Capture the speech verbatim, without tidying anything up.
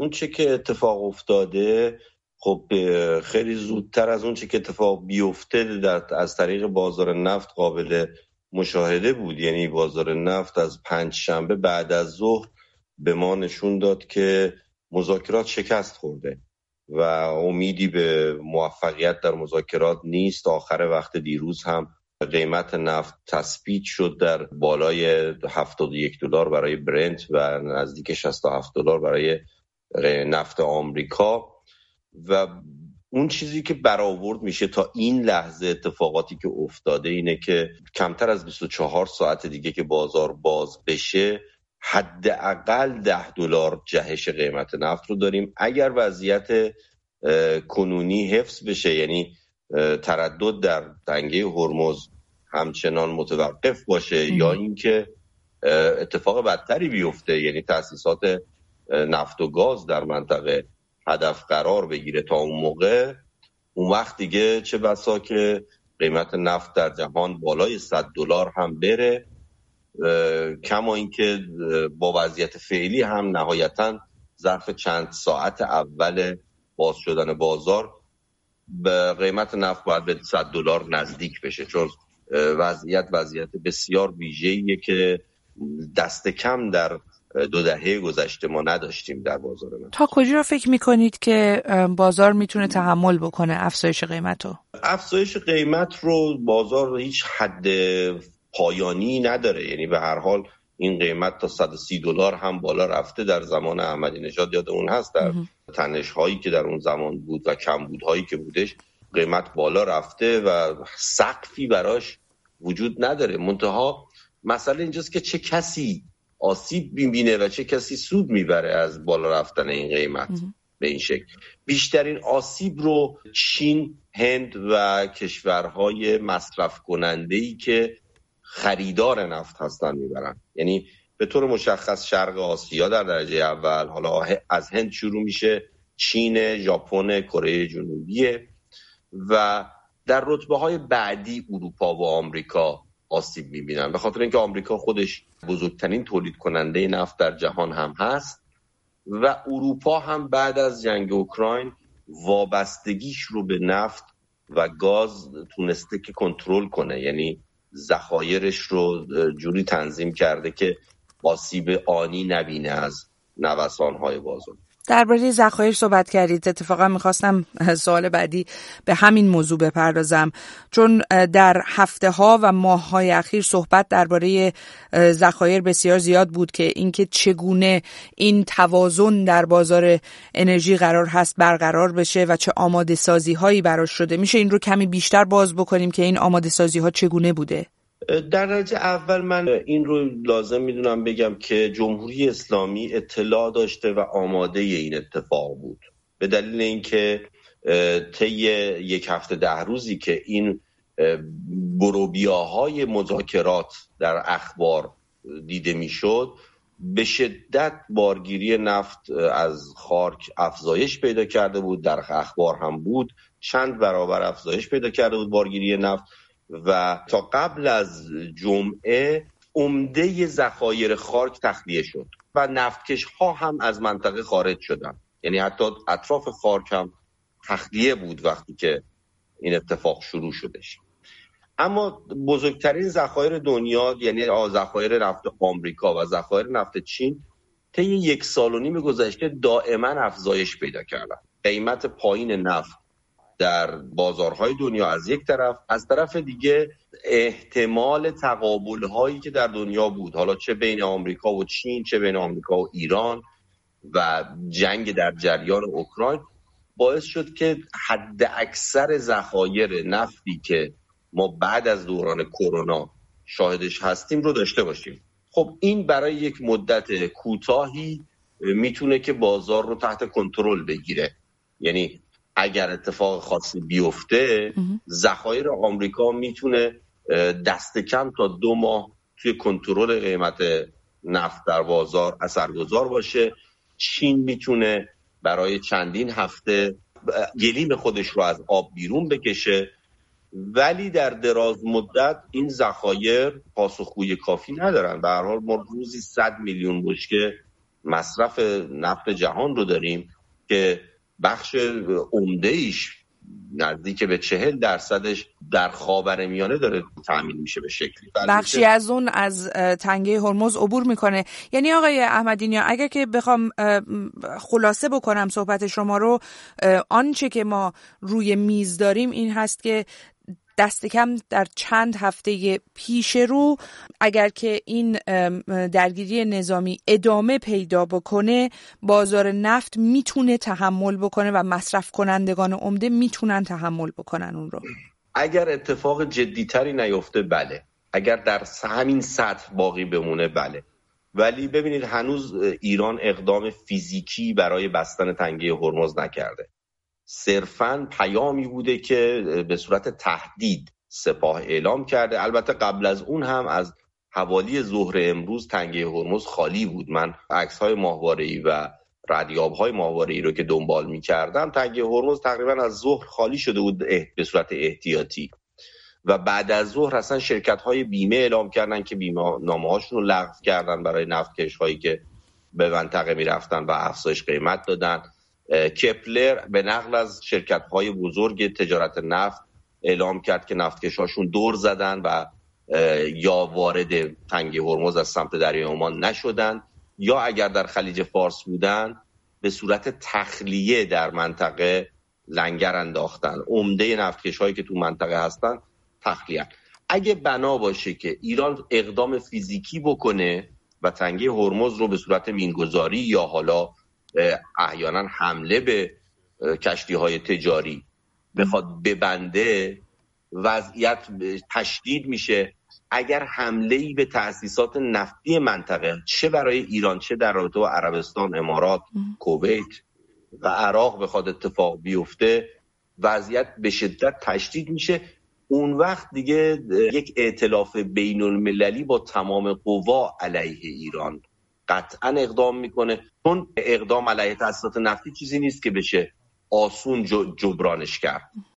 اون چه که اتفاق افتاده خب خیلی زودتر از اون چه که اتفاق بیفته در از طریق بازار نفت قابل مشاهده بود. یعنی بازار نفت از پنج شنبه بعد از ظهر به ما نشون داد که مذاکرات شکست خورده و امیدی به موفقیت در مذاکرات نیست. آخر وقت دیروز هم قیمت نفت تثبیت شد در بالای هفتاد و یک دلار برای برنت و نزدیک شصت و هفت دلار برای نفت آمریکا. و اون چیزی که برآورد میشه تا این لحظه اتفاقاتی که افتاده اینه که کمتر از بیست و چهار ساعت دیگه که بازار باز بشه حداقل ده دلار جهش قیمت نفت رو داریم. اگر وضعیت کنونی حفظ بشه، یعنی تردد در تنگه هرمز همچنان متوقف باشه ام. یا اینکه اتفاق بدتری بیفته، یعنی تأسیسات نفت و گاز در منطقه هدف قرار بگیره تا اون موقع، اون وقت دیگه چه بسا که قیمت نفت در جهان بالای صد دلار هم بره. کما اینکه با وضعیت فعلی هم نهایتاً ظرف چند ساعت اول باز شدن بازار به قیمت نفت باید به صد دلار نزدیک بشه، چون وضعیت وضعیت بسیار ویژه‌ایه که دست کم در دو دهه گذشته ما نداشتیم در بازار نفت. تا کجا رو فکر میکنید که بازار میتونه تحمل بکنه افزایش قیمت رو؟ افزایش قیمت رو بازار هیچ حد پایانی نداره. یعنی به هر حال این قیمت تا صد و سی دلار هم بالا رفته در زمان احمدی نژاد، یادمون هست در تنش هایی که در اون زمان بود و کمبود هایی که بودش قیمت بالا رفته و سقفی براش وجود نداره. منتها مسئله اینجاست که چه کسی آسیب می‌بینه و چه کسی سود میبره از بالا رفتن این قیمت به این شکل. بیشترین آسیب رو چین، هند و کشورهای مصرف کننده‌ای که خریدار نفت هستن میبرن. یعنی به طور مشخص شرق آسیا در درجه اول، حالا از هند شروع میشه، چین، ژاپن، کره جنوبی و در رتبه‌های بعدی اروپا و آمریکا آسیب می‌بینن، به خاطر اینکه آمریکا خودش بزرگترین تولید کننده نفت در جهان هم هست و اروپا هم بعد از جنگ اوکراین وابستگیش رو به نفت و گاز تونسته که کنترل کنه. یعنی ذخایرش رو جوری تنظیم کرده که آسیب آنی نبینه از نوسان‌های بازار. درباره ذخایر صحبت کردید. اتفاقا میخواستم سوال بعدی به همین موضوع بپردازم، چون در هفته ها و ماه های اخیر صحبت درباره ذخایر بسیار زیاد بود که اینکه چگونه این توازن در بازار انرژی قرار هست برقرار بشه و چه آماده سازی هایی براش شده. میشه این رو کمی بیشتر باز بکنیم که این آماده سازی ها چگونه بوده؟ در درجه اول من این رو لازم میدونم بگم که جمهوری اسلامی اطلاع داشته و آماده این اتفاق بود، به دلیل اینکه طی یک هفته ده روزی که این بروبیاهای مذاکرات در اخبار دیده میشد، به شدت بارگیری نفت از خارک افزایش پیدا کرده بود. در اخبار هم بود چند برابر افزایش پیدا کرده بود بارگیری نفت و تا قبل از جمعه عمده ذخایر خارک تخلیه شد و نفتکش ها هم از منطقه خارج شدن. یعنی حتی اطراف خارک هم تخلیه بود وقتی که این اتفاق شروع شدش. اما بزرگترین ذخایر دنیا، یعنی ذخایر نفت آمریکا و ذخایر نفت چین، طی یک سال و نیم گذشته دائما افزایش پیدا کردن. قیمت پایین نفت در بازارهای دنیا از یک طرف، از طرف دیگه احتمال تقابل هایی که در دنیا بود، حالا چه بین آمریکا و چین، چه بین آمریکا و ایران و جنگ در جریان اوکراین، باعث شد که حد اکثر ذخایر نفتی که ما بعد از دوران کرونا شاهدش هستیم رو داشته باشیم. خب این برای یک مدت کوتاهی میتونه که بازار رو تحت کنترل بگیره. یعنی اگر اتفاق خاصی بیفته، ذخایر آمریکا میتونه دست کم تا دو ماه توی کنترل قیمت نفت در بازار اثرگذار باشه. چین میتونه برای چندین هفته گلیم خودش رو از آب بیرون بکشه، ولی در دراز مدت این ذخایر پاسخگوی کافی ندارن. به هر حال ما روزی صد میلیون بشکه مصرف نفت جهان رو داریم که بخش عمده ایش نزدیک به چهل درصدش در خاورمیانه داره تأمین میشه به شکلی. بخشی از اون از تنگه هرمز عبور میکنه. یعنی آقای احمدی‌نیا اگر که بخوام خلاصه بکنم صحبت شما رو، آنچه که ما روی میز داریم این هست که دست کم در چند هفته پیش رو اگر که این درگیری نظامی ادامه پیدا بکنه، بازار نفت میتونه تحمل بکنه و مصرف کنندگان عمده میتونن تحمل بکنن اون رو. اگر اتفاق جدیتری نیفته بله، اگر در همین سطح باقی بمونه بله. ولی ببینید هنوز ایران اقدام فیزیکی برای بستن تنگه هرمز نکرده. صرفاً پیامی بوده که به صورت تهدید سپاه اعلام کرده. البته قبل از اون هم از حوالی ظهر امروز تنگه هرمز خالی بود. من عکس‌های ماهواره‌ای و ردیاب‌های ماهواره‌ای رو که دنبال می‌کردم، تنگه هرمز تقریباً از ظهر خالی شده بود به صورت احتیاطی و بعد از ظهر اصلا شرکت‌های بیمه اعلام کردن که بیمه نامه‌هاشون رو لغو کردن برای نفتکش‌هایی که به منطقه می‌رفتن و افزایش قیمت دادن. کپلر به نقل از شرکت‌های بزرگ تجارت نفت اعلام کرد که نفتکش‌هاشون دور زدن و یا وارد تنگه هرمز از سمت دریای عمان نشدن یا اگر در خلیج فارس بودن به صورت تخلیه در منطقه لنگر انداختن. عمده نفتکش‌هایی که تو منطقه هستن تخلیه. اگه بنا باشه که ایران اقدام فیزیکی بکنه و تنگه هرمز رو به صورت مینگذاری یا حالا احیانا حمله به کشتی‌های تجاری بخواد ببنده، وضعیت تشدید میشه. اگر حمله‌ای به تأسیسات نفتی منطقه چه برای ایران چه در رابطه با عربستان، امارات، کویت و عراق بخواد اتفاق بیفته، وضعیت به شدت تشدید میشه. اون وقت دیگه یک ائتلاف بین المللی با تمام قوا علیه ایران قطعا اقدام میکنه، چون اقدام علیه تأسیسات نفتی چیزی نیست که بشه آسون جبرانش کرد.